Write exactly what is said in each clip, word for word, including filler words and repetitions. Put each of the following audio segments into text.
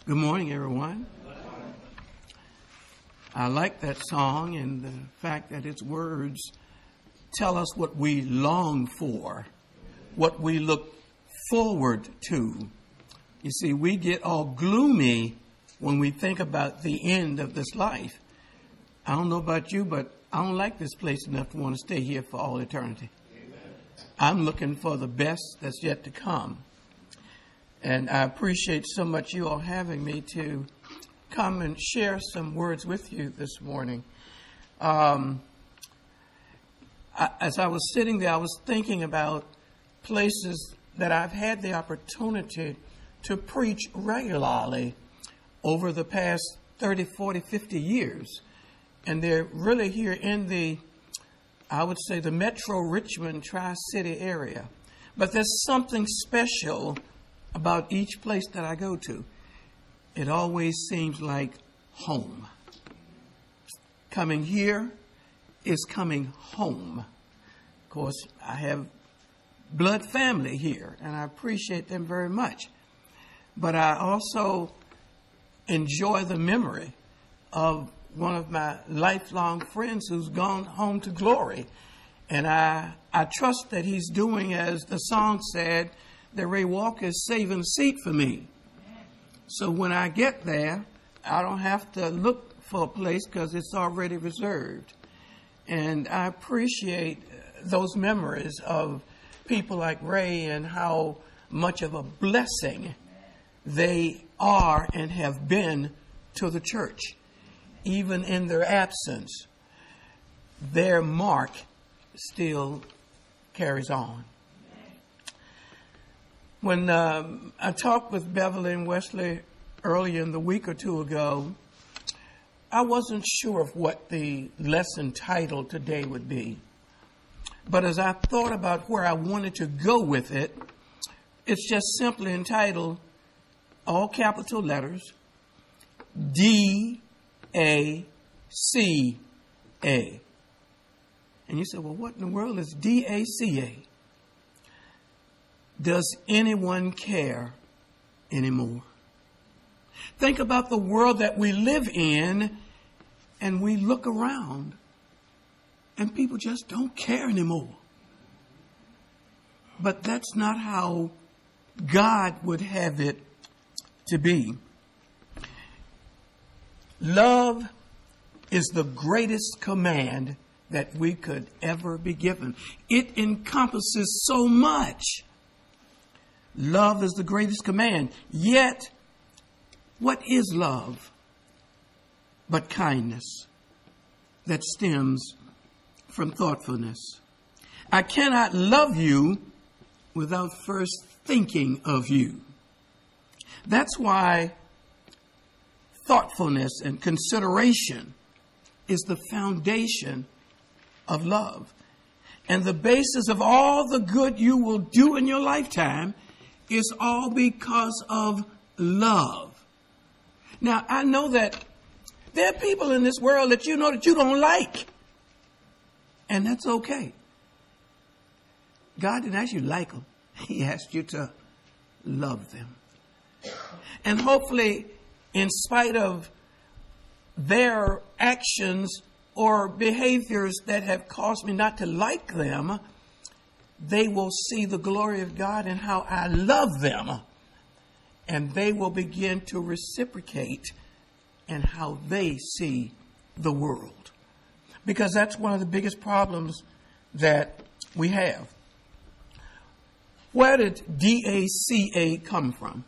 Good morning, everyone. I like that song and the fact that its words tell us what we long for, what we look forward to. You see, we get all gloomy when we think about the end of this life. I don't know about you, but I don't like this place enough to want to stay here for all eternity. Amen. I'm looking for the best that's yet to come. And I appreciate so much you all having me to come and share some words with you this morning. Um, I, as I was sitting there, I was thinking about places that I've had the opportunity to preach regularly over the past thirty, forty, fifty years. And they're really here in the, I would say, the Metro Richmond Tri-City area. But there's something special about each place that I go to. It always seems like home. Coming here is coming home. Of course, I have blood family here, and I appreciate them very much. But I also enjoy the memory of one of my lifelong friends who's gone home to glory. And I, I trust that he's doing, as the song said, that Ray Walker is saving a seat for me. So when I get there, I don't have to look for a place because it's already reserved. And I appreciate those memories of people like Ray and how much of a blessing they are and have been to the church. Even in their absence, their mark still carries on. When um, I talked with Beverly and Wesley earlier in the week or two ago, I wasn't sure of what the lesson title today would be. But as I thought about where I wanted to go with it, it's just simply entitled, all capital letters, D A C A. And you said, well, what in the world is D A C A? Does anyone care anymore? Think about the world that we live in, and we look around, and people just don't care anymore. But that's not how God would have it to be. Love is the greatest command that we could ever be given. It encompasses so much. Love is the greatest command. Yet, what is love but kindness that stems from thoughtfulness? I cannot love you without first thinking of you. That's why thoughtfulness and consideration is the foundation of love. And the basis of all the good you will do in your lifetime is all because of love. Now, I know that there are people in this world that you know that you don't like. And that's okay. God didn't ask you to like them. He asked you to love them. And hopefully, in spite of their actions or behaviors that have caused me not to like them, they will see the glory of God in how I love them. And they will begin to reciprocate in how they see the world. Because that's one of the biggest problems that we have. Where did D A C A come from?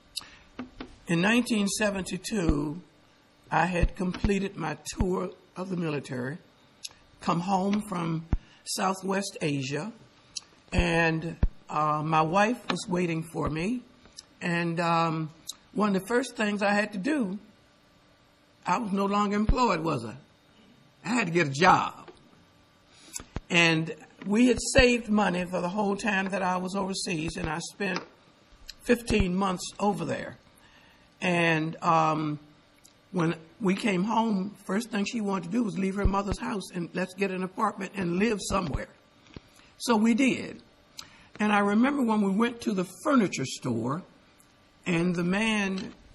In nineteen seventy-two, I had completed my tour of the military, come home from Southwest Asia, and uh, my wife was waiting for me. And um, one of the first things I had to do, I was no longer employed, was I? I had to get a job. And we had saved money for the whole time that I was overseas, and I spent fifteen months over there. And um, when we came home, first thing she wanted to do was leave her mother's house and let's get an apartment and live somewhere. So we did. And I remember when we went to the furniture store, and the man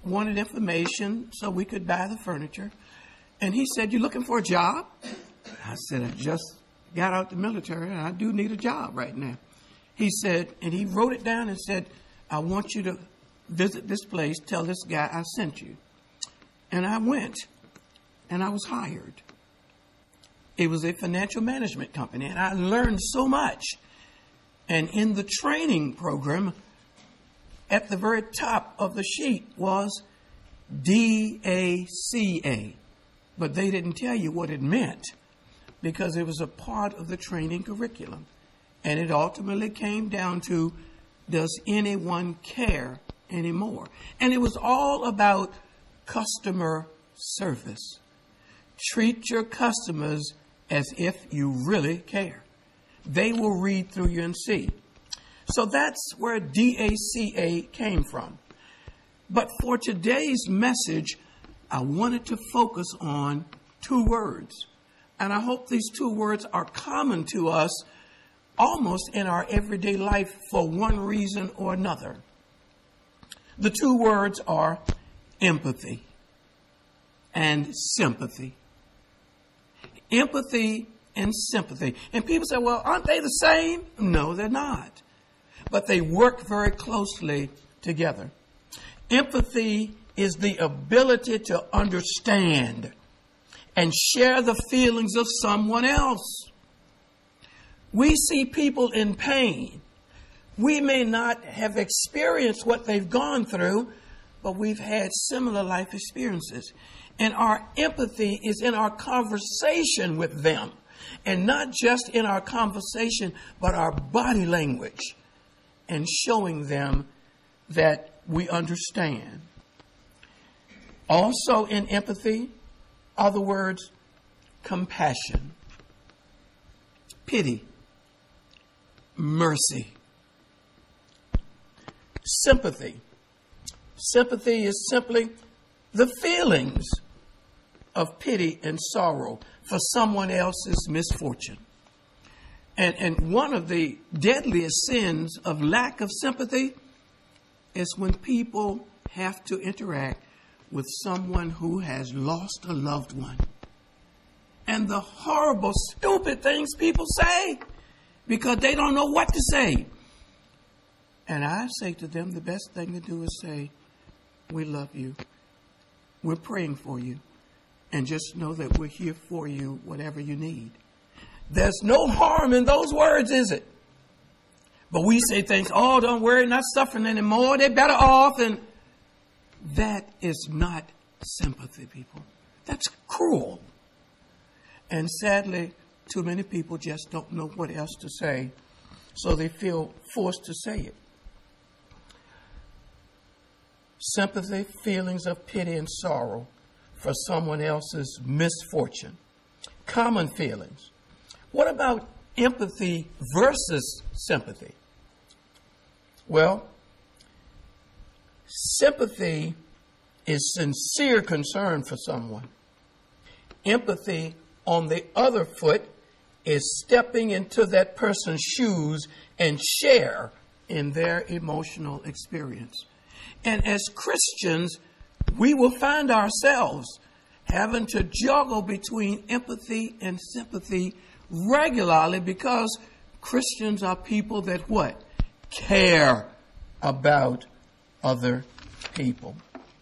wanted information so we could buy the furniture. And he said, "You looking for a job?" I said, "I just got out the military and I do need a job right now." He said, and he wrote it down and said, "I want you to visit this place, tell this guy I sent you." And I went, and I was hired. It was a financial management company, and I learned so much. And in the training program, at the very top of the sheet was D A C A. But they didn't tell you what it meant because it was a part of the training curriculum. And it ultimately came down to, does anyone care anymore? And it was all about customer service. Treat your customers as if you really care. They will read through you and see. So that's where D A C A came from. But for today's message, I wanted to focus on two words. And I hope these two words are common to us almost in our everyday life for one reason or another. The two words are empathy and sympathy. Empathy and sympathy. And people say, well, aren't they the same? No, they're not. But they work very closely together. Empathy is the ability to understand and share the feelings of someone else. We see people in pain. We may not have experienced what they've gone through, but we've had similar life experiences. And our empathy is in our conversation with them. And not just in our conversation, but our body language. And showing them that we understand. Also in empathy are the words compassion, pity, mercy, sympathy. Sympathy is simply the feelings of pity and sorrow for someone else's misfortune. And, and one of the deadliest sins of lack of sympathy is when people have to interact with someone who has lost a loved one. And the horrible, stupid things people say because they don't know what to say. And I say to them, the best thing to do is say, we love you. We're praying for you. And just know that we're here for you, whatever you need. There's no harm in those words, is it? But we say things, oh, don't worry, not suffering anymore. They're better off. And that is not sympathy, people. That's cruel. And sadly, too many people just don't know what else to say. So they feel forced to say it. Sympathy, feelings of pity and sorrow for someone else's misfortune. Common feelings. What about empathy versus sympathy? Well, sympathy is sincere concern for someone. Empathy, on the other foot, is stepping into that person's shoes and share in their emotional experience. And as Christians, we will find ourselves having to juggle between empathy and sympathy regularly because Christians are people that what? Care about other people.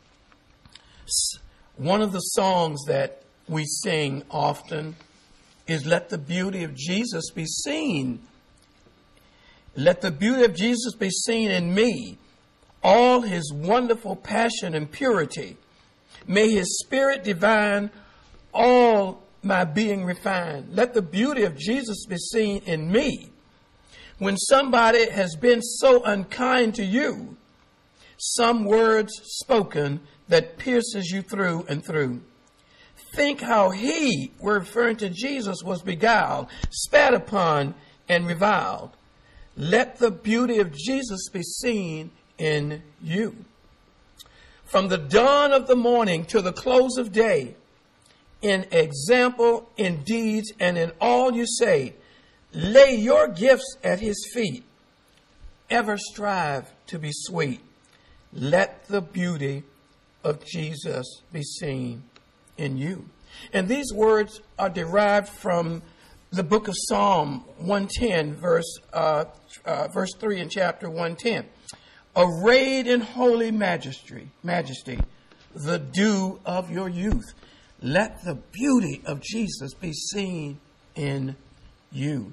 One of the songs that we sing often is Let the Beauty of Jesus Be Seen. Let the beauty of Jesus be seen in me, all his wonderful passion and purity. May his spirit divine all my being refine. Let the beauty of Jesus be seen in me. When somebody has been so unkind to you, some words spoken that pierces you through and through. Think how he, we're referring to Jesus, was beguiled, spat upon, and reviled. Let the beauty of Jesus be seen in you. From the dawn of the morning to the close of day, in example, in deeds, and in all you say, lay your gifts at his feet. Ever strive to be sweet. Let the beauty of Jesus be seen in you. And these words are derived from the book of Psalm one ten, verse uh, uh, verse three in chapter one ten. Arrayed in holy majesty, majesty, the dew of your youth. Let the beauty of Jesus be seen in you.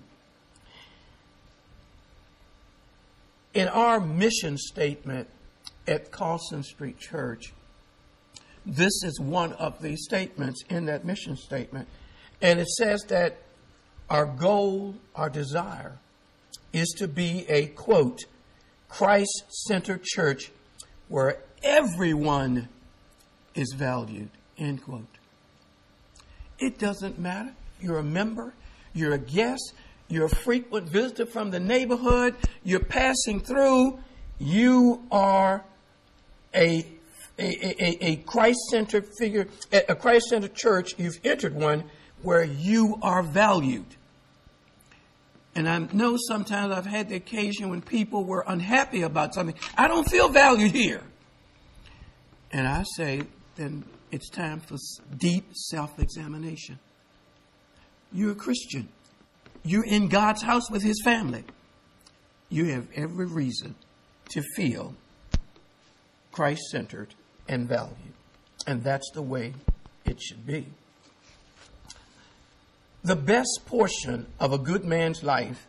In our mission statement at Carlson Street Church, this is one of the statements in that mission statement. And it says that our goal, our desire, is to be a, quote, Christ-centered church where everyone is valued, end quote. It doesn't matter. You're a member, you're a guest, you're a frequent visitor from the neighborhood, you're passing through, you are a A, a, a Christ-centered figure, a Christ-centered church, you've entered one where you are valued. And I know sometimes I've had the occasion when people were unhappy about something. I don't feel valued here. And I say, then it's time for deep self-examination. You're a Christian. You're in God's house with his family. You have every reason to feel Christ-centered and valued. And that's the way it should be. The best portion of a good man's life,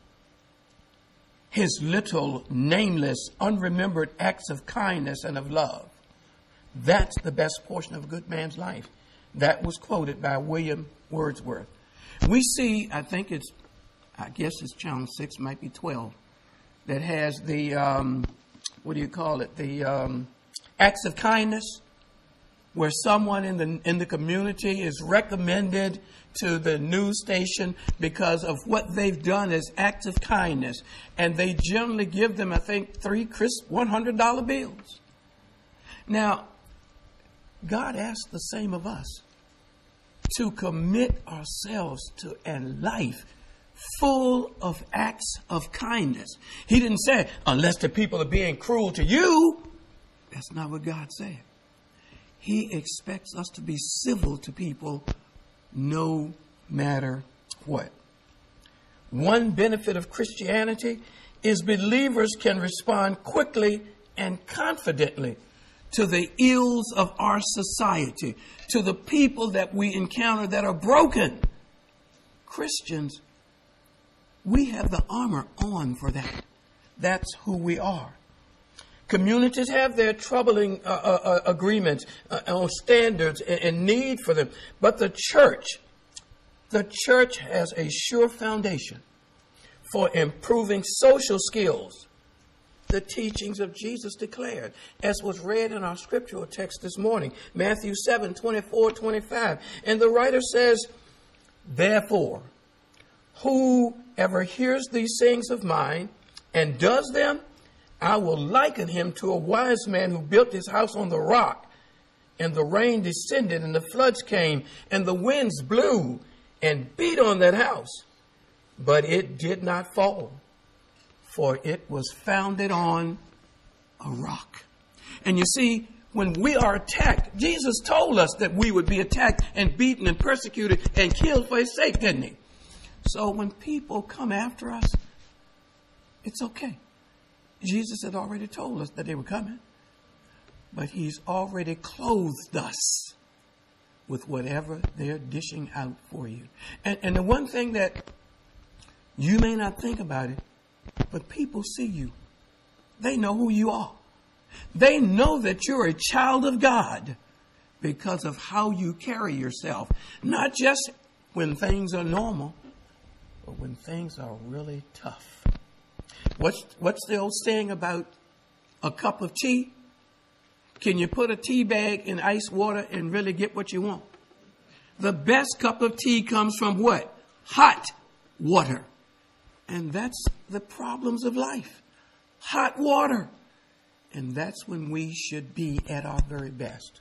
his little, nameless, unremembered acts of kindness and of love, that's the best portion of a good man's life. That was quoted by William Wordsworth. We see, I think it's, I guess it's channel six, might be twelve, that has the, um, what do you call it, the um, acts of kindness, where someone in the in the community is recommended to the news station because of what they've done as acts of kindness. And they generally give them, I think, three crisp one hundred dollar bills. Now, God asks the same of us, to commit ourselves to a life full of acts of kindness. He didn't say, unless the people are being cruel to you. That's not what God said. He expects us to be civil to people no matter what. One benefit of Christianity is believers can respond quickly and confidently to the ills of our society, to the people that we encounter that are broken. Christians, we have the armor on for that. That's who we are. Communities have their troubling uh, uh, agreements uh, on standards and, and need for them. But the church, the church has a sure foundation for improving social skills. The teachings of Jesus declared, as was read in our scriptural text this morning, Matthew seven, twenty-four, twenty-five. And the writer says, therefore, whoever hears these sayings of mine and does them, I will liken him to a wise man who built his house on the rock. And the rain descended and the floods came and the winds blew and beat on that house. But it did not fall, for it was founded on a rock. And you see, when we are attacked, Jesus told us that we would be attacked and beaten and persecuted and killed for his sake, didn't he? So when people come after us, it's okay. Jesus had already told us that they were coming, but he's already clothed us with whatever they're dishing out for you. And, and the one thing that you may not think about it, but people see you. They know who you are. They know that you're a child of God because of how you carry yourself. Not just when things are normal, but when things are really tough. What's, what's the old saying about a cup of tea? Can you put a tea bag in ice water and really get what you want? The best cup of tea comes from what? Hot water. And that's the problems of life. Hot water. And that's when we should be at our very best.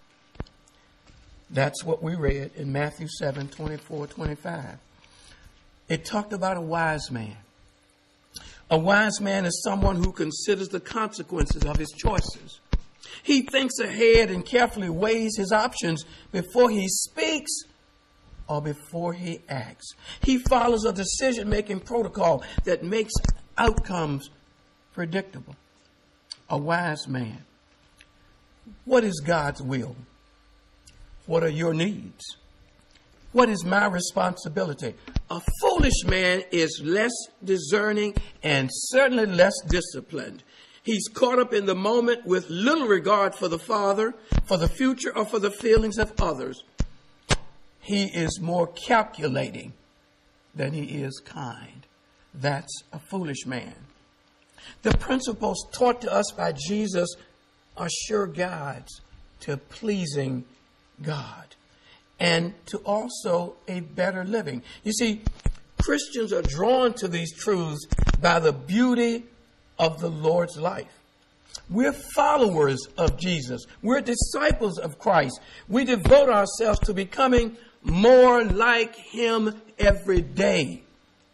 That's what we read in Matthew seven, twenty-four, twenty-five. It talked about a wise man. A wise man is someone who considers the consequences of his choices. He thinks ahead and carefully weighs his options before he speaks or before he acts. He follows a decision-making protocol that makes outcomes predictable. A wise man. What is God's will? What are your needs? What is my responsibility? A foolish man is less discerning and certainly less disciplined. He's caught up in the moment with little regard for the Father, for the future, or for the feelings of others. He is more calculating than he is kind. That's a foolish man. The principles taught to us by Jesus are sure guides to pleasing God and to also a better living. You see, Christians are drawn to these truths by the beauty of the Lord's life. We're followers of Jesus. We're disciples of Christ. We devote ourselves to becoming more like him every day.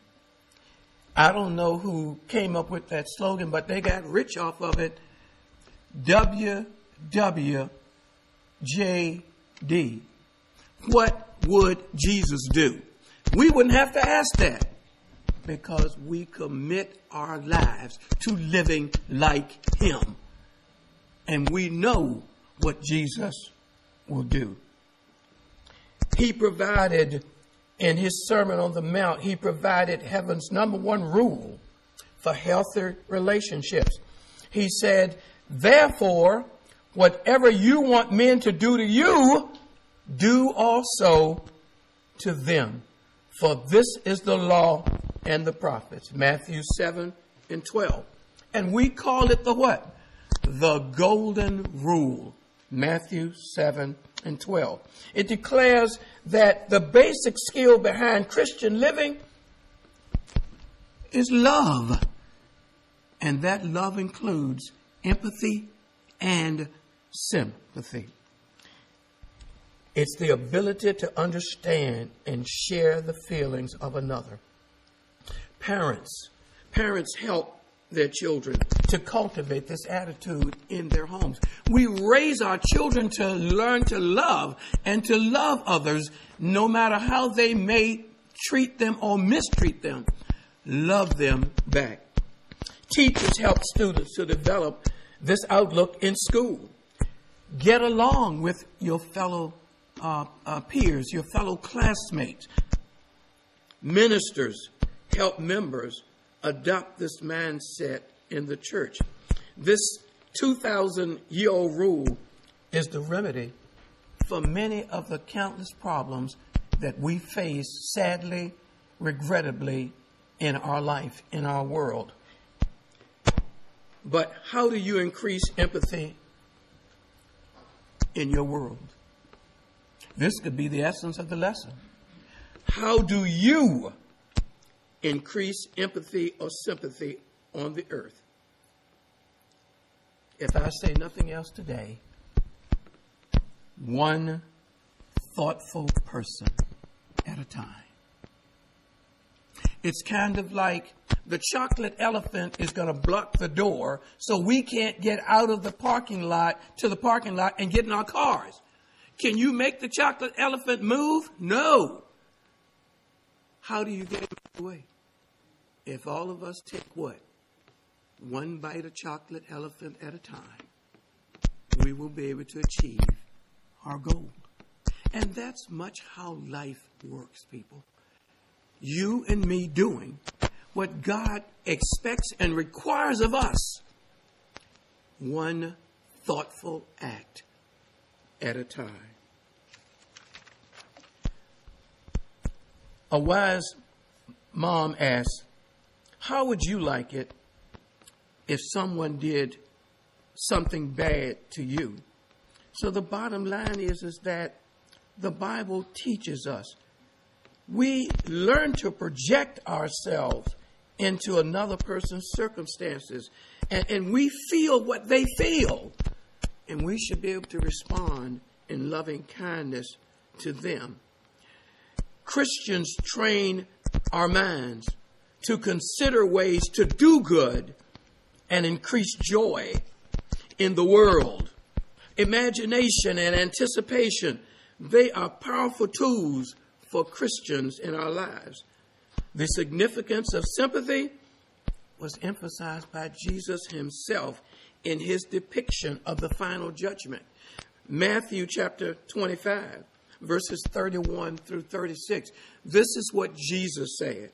I don't know who came up with that slogan, but they got rich off of it. W W J D. What would Jesus do? We wouldn't have to ask that because we commit our lives to living like him. And we know what Jesus will do. He provided, in his Sermon on the Mount, he provided heaven's number one rule for healthy relationships. He said, therefore, whatever you want men to do to you, do also to them. For this is the law and the prophets. Matthew seven and twelve. And we call it the what? The golden rule. Matthew seven and twelve. It declares that the basic skill behind Christian living is love. And that love includes empathy and sympathy. It's the ability to understand and share the feelings of another. Parents, parents help their children to cultivate this attitude in their homes. We raise our children to learn to love and to love others, no matter how they may treat them or mistreat them. Love them back. Teachers help students to develop this outlook in school. Get along with your fellow uh, uh, peers, your fellow classmates. Ministers help members adopt this mindset in the church. This two thousand year old rule is the remedy for many of the countless problems that we face, sadly, regrettably, in our life, in our world. But how do you increase empathy in your world? This could be the essence of the lesson. How do you increase empathy or sympathy on the earth? If I say nothing else today, one thoughtful person at a time. It's kind of like the chocolate elephant is going to block the door so we can't get out of the parking lot to the parking lot and get in our cars. Can you make the chocolate elephant move? No. How do you get him out of the way? If all of us take what? One bite of chocolate elephant at a time, we will be able to achieve our goal. And that's much how life works, people. You and me doing what God expects and requires of us, one thoughtful act at a time. A wise mom asks, how would you like it if someone did something bad to you? So the bottom line is, is that the Bible teaches us we learn to project ourselves into another person's circumstances, and, and we feel what they feel, and we should be able to respond in loving kindness to them. Christians train our minds to consider ways to do good and increase joy in the world imagination and anticipation, they are powerful tools for Christians in our lives. The significance of sympathy was emphasized by Jesus himself in his depiction of the final judgment. Matthew chapter twenty-five, verses thirty-one through thirty-six. This is what Jesus said.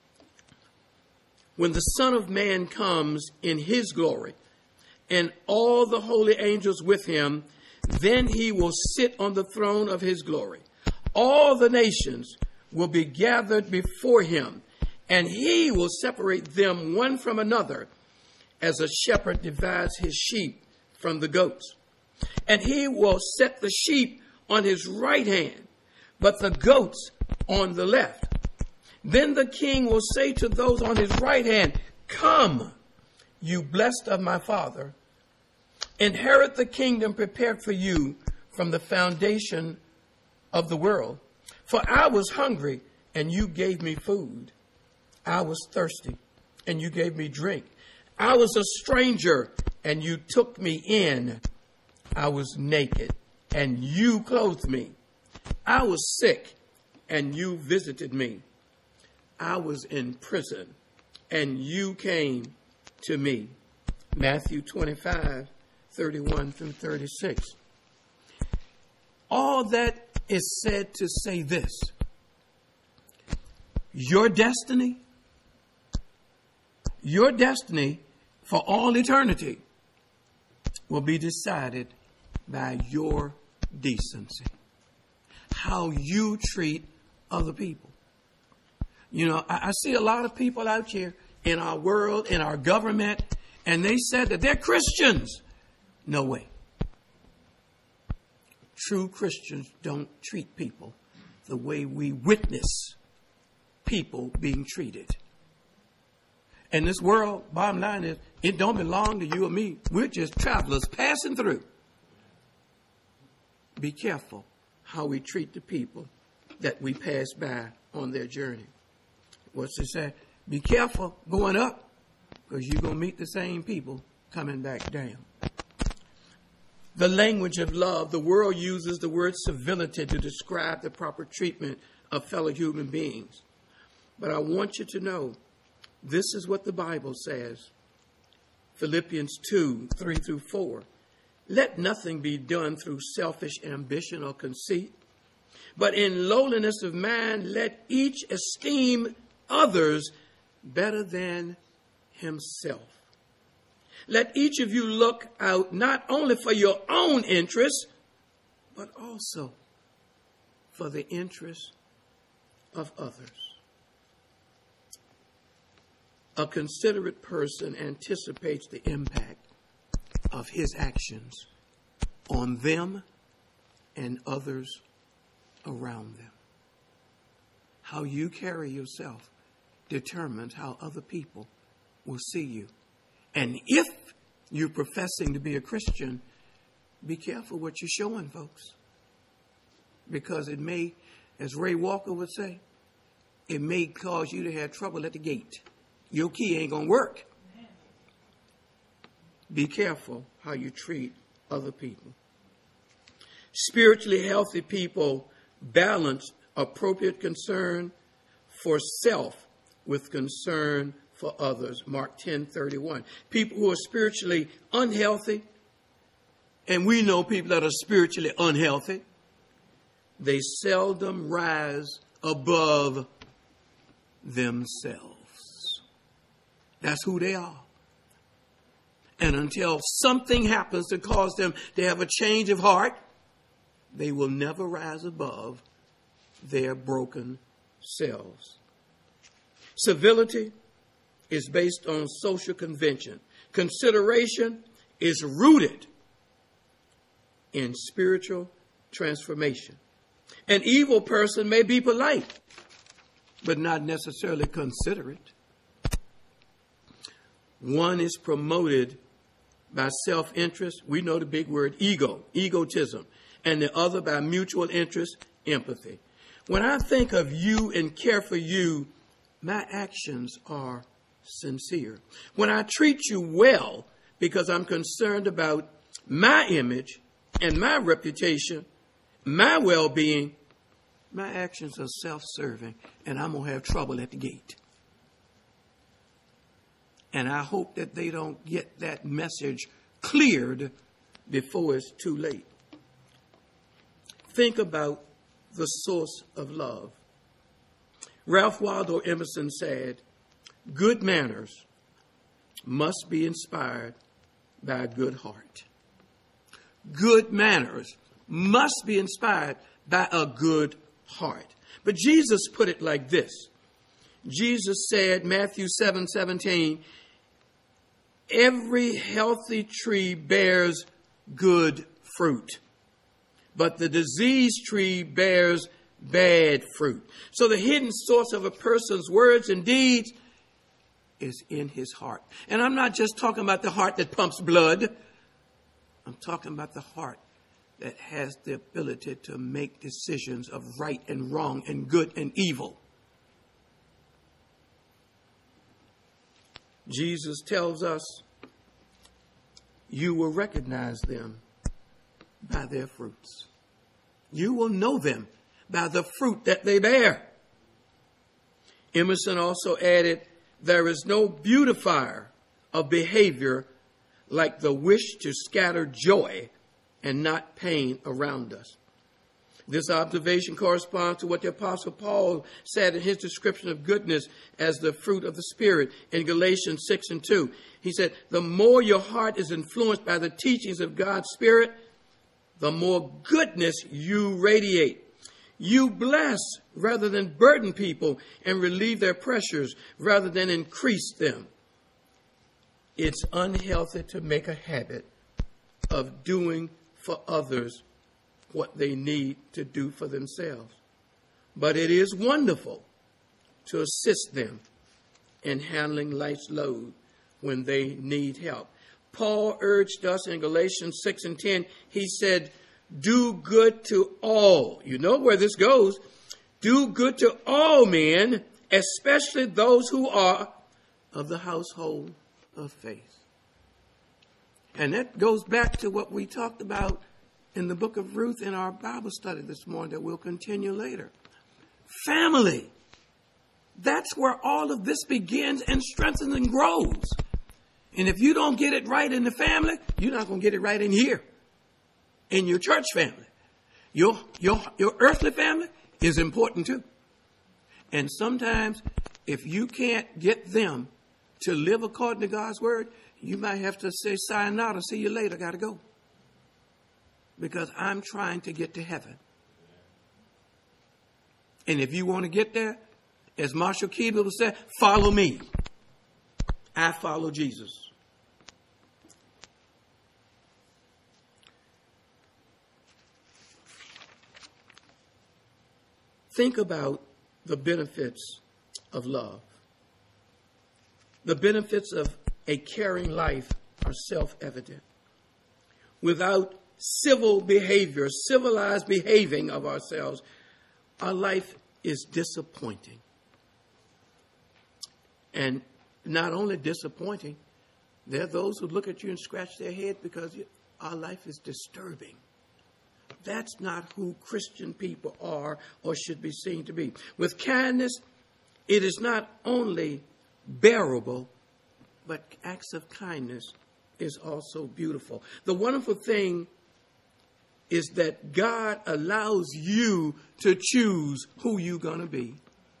When the Son of Man comes in his glory, and all the holy angels with him, then he will sit on the throne of his glory. All the nations will be gathered before him, and he will separate them one from another, as a shepherd divides his sheep from the goats. And he will set the sheep on his right hand, but the goats on the left. Then the king will say to those on his right hand, "Come, you blessed of my Father, inherit the kingdom prepared for you from the foundation of the world. For I was hungry, and you gave me food. I was thirsty, and you gave me drink. I was a stranger, and you took me in. I was naked, and you clothed me. I was sick, and you visited me. I was in prison, and you came to me." Matthew twenty-five, thirty-one through thirty-six. All that is said to say this: your destiny, your destiny for all eternity will be decided by your decency, how you treat other people. You know, I, I see a lot of people out here in our world, in our government, and they said that they're Christians. No way. True Christians don't treat people the way we witness people being treated. And this world, bottom line is, it don't belong to you or me. We're just travelers passing through. Be careful how we treat the people that we pass by on their journey. What's it say? Be careful going up, because you're going to meet the same people coming back down. The language of love, the world uses the word civility to describe the proper treatment of fellow human beings. But I want you to know, this is what the Bible says. Philippians two, three through four. Let nothing be done through selfish ambition or conceit, but in lowliness of mind, let each esteem others better than himself. Let each of you look out not only for your own interests, but also for the interests of others. A considerate person anticipates the impact of his actions on them and others around them. How you carry yourself determines how other people will see you. And if you're professing to be a Christian, be careful what you're showing, folks. Because it may, as Ray Walker would say, it may cause you to have trouble at the gate. Your key ain't going to work. Be careful how you treat other people. Spiritually healthy people balance appropriate concern for self with concern for others. Mark ten thirty-one. People who are spiritually unhealthy, and we know people that are spiritually unhealthy, they seldom rise above themselves. That's who they are. And until something happens to cause them to have a change of heart, they will never rise above their broken selves. Civility is based on social convention. Consideration is rooted in spiritual transformation. An evil person may be polite, but not necessarily considerate. One is promoted by self-interest. We know the big word ego, egotism. And the other by mutual interest, empathy. When I think of you and care for you, my actions are sincere. When I treat you well because I'm concerned about my image and my reputation, my well-being, my actions are self-serving, and I'm going to have trouble at the gate. And I hope that they don't get that message cleared before it's too late. Think about the source of love. Ralph Waldo Emerson said, good manners must be inspired by a good heart. Good manners must be inspired by a good heart. But Jesus put it like this. Jesus said, Matthew seven seventeen, every healthy tree bears good fruit, but the diseased tree bears bad fruit. So the hidden source of a person's words and deeds is in his heart. And I'm not just talking about the heart that pumps blood. I'm talking about the heart that has the ability to make decisions of right and wrong and good and evil. Jesus tells us, you will recognize them by their fruits. You will know them by the fruit that they bear. Emerson also added, there is no beautifier of behavior like the wish to scatter joy and not pain around us. This observation corresponds to what the Apostle Paul said in his description of goodness as the fruit of the Spirit in Galatians six and two. He said, the more your heart is influenced by the teachings of God's Spirit, the more goodness you radiate. You bless rather than burden people and relieve their pressures rather than increase them. It's unhealthy to make a habit of doing for others what they need to do for themselves. But it is wonderful to assist them in handling life's load when they need help. Paul urged us in Galatians six and ten, he said, do good to all. You know where this goes. Do good to all men, especially those who are of the household of faith. And that goes back to what we talked about in the book of Ruth in our Bible study this morning that we'll continue later. Family. That's where all of this begins and strengthens and grows. And if you don't get it right in the family, you're not going to get it right in here, in your church family. Your, your, your earthly family is important too. And sometimes if you can't get them to live according to God's word, you might have to say, sayonara, see you later, got to go. Because I'm trying to get to heaven. And if you want to get there, as Marshall Keeble would say, follow me. I follow Jesus. Think about the benefits of love. The benefits of a caring life are self-evident. Without civil behavior, civilized behaving of ourselves, our life is disappointing. And not only disappointing, there are those who look at you and scratch their head because our life is disturbing. That's not who Christian people are or should be seen to be. With kindness, it is not only bearable, but acts of kindness is also beautiful. The wonderful thing is that God allows you to choose who you're going to be.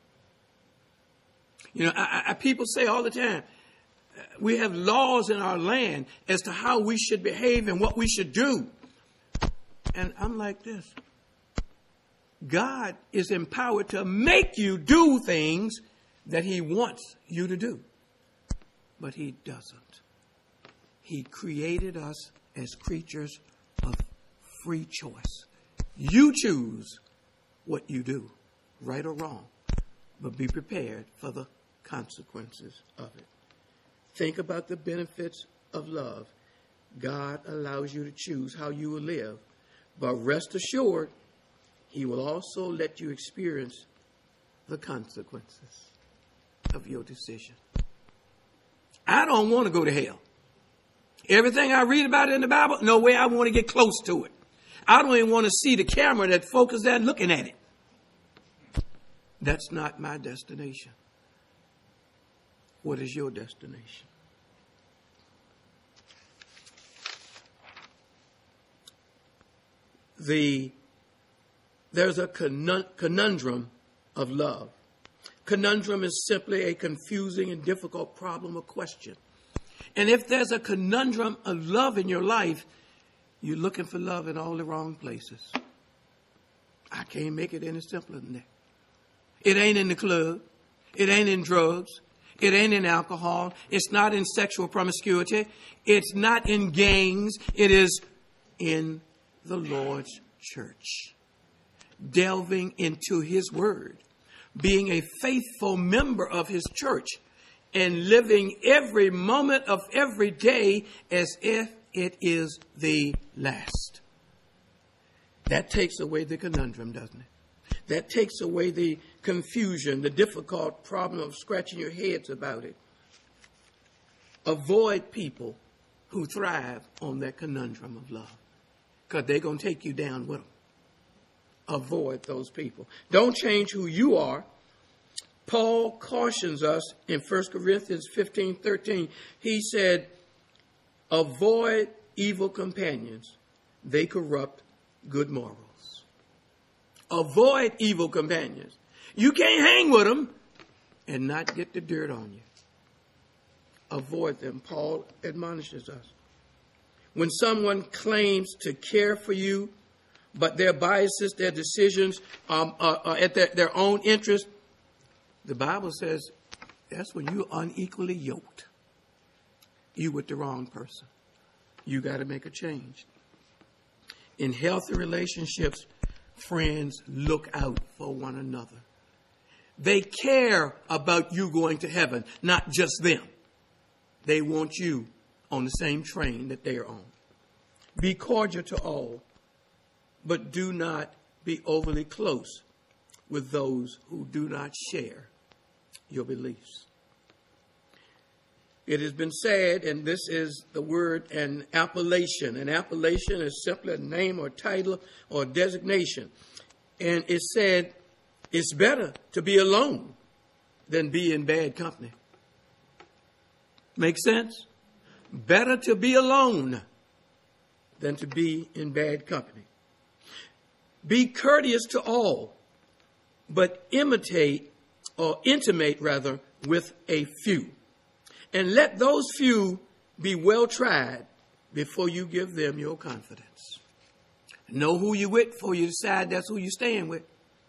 You know, I, I, people say all the time, we have laws in our land as to how we should behave and what we should do. And I'm like this. God is empowered to make you do things that he wants you to do. But he doesn't. He created us as creatures of free choice. You choose what you do, right or wrong, but be prepared for the consequences of it. Think about the benefits of love. God allows you to choose how you will live, but rest assured, he will also let you experience the consequences of your decision. I don't want to go to hell. Everything I read about in the Bible, no way I want to get close to it. I don't even want to see the camera that focuses there looking at it. That's not my destination. What is your destination? The, there's a conundrum of love. Conundrum is simply a confusing and difficult problem or question. And if there's a conundrum of love in your life, you're looking for love in all the wrong places. I can't make it any simpler than that. It ain't in the club. It ain't in drugs. It ain't in alcohol. It's not in sexual promiscuity. It's not in gangs. It is in the Lord's church. Delving into His Word. Being a faithful member of His church. And living every moment of every day as if it is the last. That takes away the conundrum, doesn't it? That takes away the confusion, the difficult problem of scratching your heads about it. Avoid people who thrive on that conundrum of love, because they're going to take you down with them. Avoid those people. Don't change who you are. Paul cautions us in First Corinthians fifteen thirteen. He said, avoid evil companions. They corrupt good morals. Avoid evil companions. You can't hang with them and not get the dirt on you. Avoid them. Paul admonishes us. When someone claims to care for you, but their biases, their decisions um, are, are at their, their own interest, the Bible says that's when you're unequally yoked. You with the wrong person. You got to make a change. In healthy relationships, friends look out for one another. They care about you going to heaven, not just them. They want you on the same train that they are on. Be cordial to all, but do not be overly close with those who do not share your beliefs. It has been said, and this is the word, an appellation. An appellation is simply a name or title or designation. And it said, it's better to be alone than be in bad company. Make sense? Better to be alone than to be in bad company. Be courteous to all, but imitate or intimate rather with a few. And let those few be well tried before you give them your confidence. Know who you're with before you decide that's who you're staying with.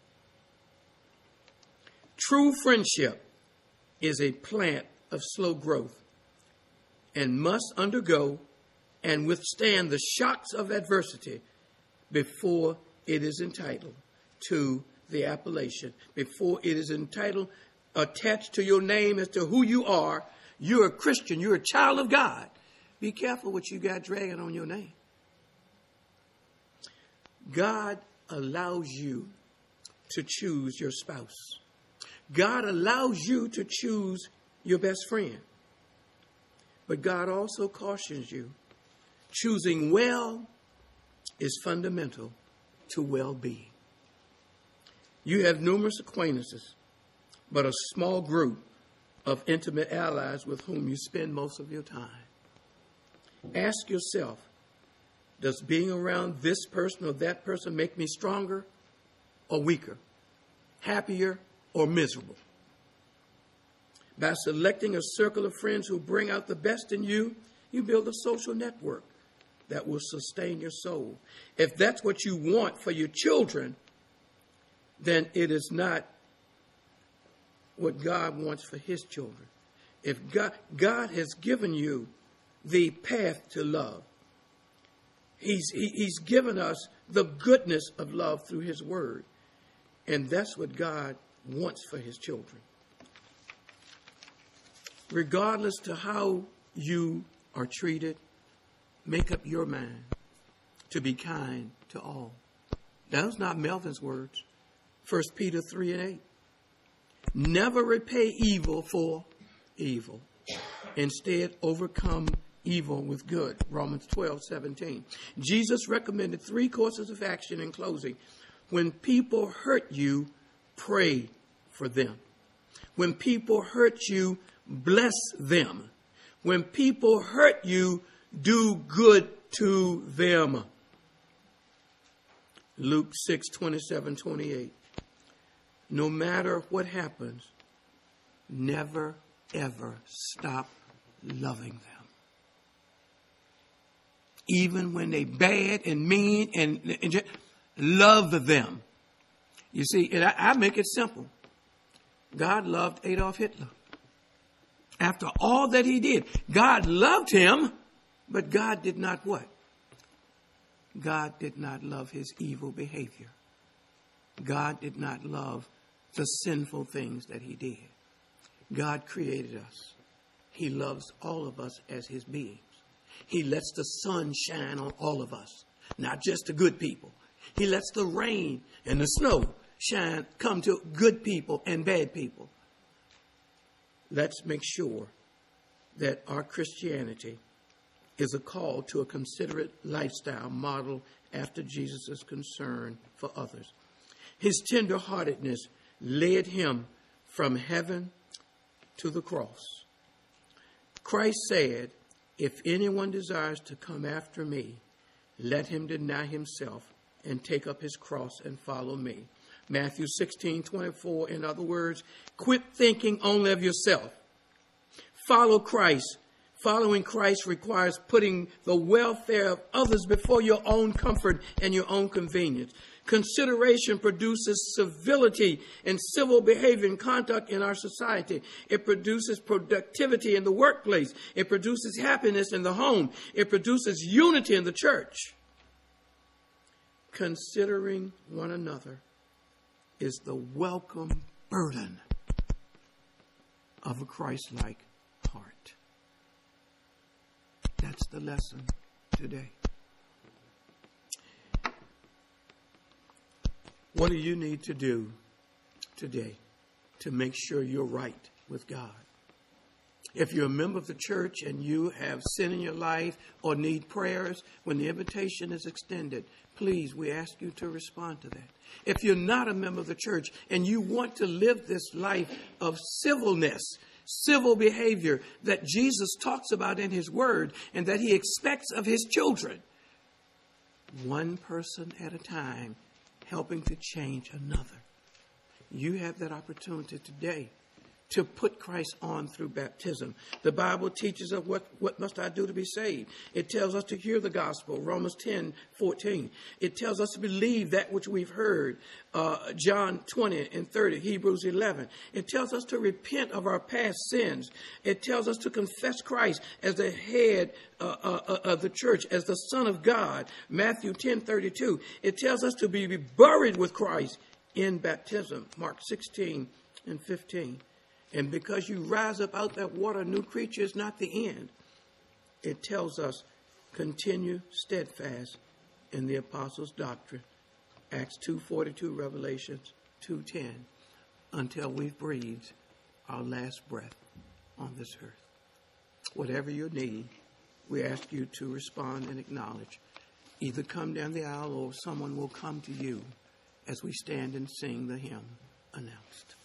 True friendship is a plant of slow growth and must undergo and withstand the shocks of adversity before it is entitled to the appellation, before it is entitled, attached to your name as to who you are. You're a Christian. You're a child of God. Be careful what you got dragging on your name. God allows you to choose your spouse. God allows you to choose your best friend. But God also cautions you. Choosing well is fundamental to well-being. You have numerous acquaintances, but a small group of intimate allies with whom you spend most of your time. Ask yourself, does being around this person or that person make me stronger or weaker, happier or miserable? By selecting a circle of friends who bring out the best in you, you build a social network that will sustain your soul. If that's what you want for your children, then it is not what God wants for his children. If God, God has given you the path to love, he's, he, he's given us the goodness of love through his word. And that's what God wants for his children. Regardless to how you are treated, make up your mind to be kind to all. Those not Melvin's words. First Peter three and eight. Never repay evil for evil. Instead, overcome evil with good. Romans twelve seventeen. Jesus recommended three courses of action in closing. When people hurt you, pray for them. When people hurt you, bless them. When people hurt you, do good to them. Luke six twenty-seven twenty-eight. No matter what happens, never, ever stop loving them. Even when they bad and mean, and, and just love them. You see, and I, I make it simple. God loved Adolf Hitler. After all that he did, God loved him, but God did not what? God did not love his evil behavior. God did not love the sinful things that he did. God created us. He loves all of us as his beings. He lets the sun shine on all of us, not just the good people. He lets the rain and the snow shine, come to good people and bad people. Let's make sure that our Christianity is a call to a considerate lifestyle model after Jesus' concern for others. His tenderheartedness led him from heaven to the cross. Christ said, if anyone desires to come after me, let him deny himself and take up his cross and follow me. Matthew sixteen twenty-four, in other words, quit thinking only of yourself. Follow Christ. Following Christ requires putting the welfare of others before your own comfort and your own convenience. Consideration produces civility and civil behavior and conduct in our society. It produces productivity in the workplace. It produces happiness in the home. It produces unity in the church. Considering one another is the welcome burden of a Christ-like heart. That's the lesson today. What do you need to do today to make sure you're right with God? If you're a member of the church and you have sin in your life or need prayers, when the invitation is extended, please, we ask you to respond to that. If you're not a member of the church and you want to live this life of civilness, civil behavior that Jesus talks about in his word and that he expects of his children, one person at a time, helping to change another. You have that opportunity today to put Christ on through baptism. The Bible teaches us what, what must I do to be saved. It tells us to hear the gospel, Romans ten fourteen. It tells us to believe that which we've heard, uh, John twenty and thirty, Hebrews eleven. It tells us to repent of our past sins. It tells us to confess Christ as the head uh, uh, of the church, as the Son of God, Matthew ten thirty-two. It tells us to be buried with Christ in baptism, Mark sixteen and fifteen. And because you rise up out that water, new creature is not the end. It tells us, continue steadfast in the apostles' doctrine. Acts two forty-two, Revelations two ten, until we've breathed our last breath on this earth. Whatever your need, we ask you to respond and acknowledge. Either come down the aisle or someone will come to you as we stand and sing the hymn announced.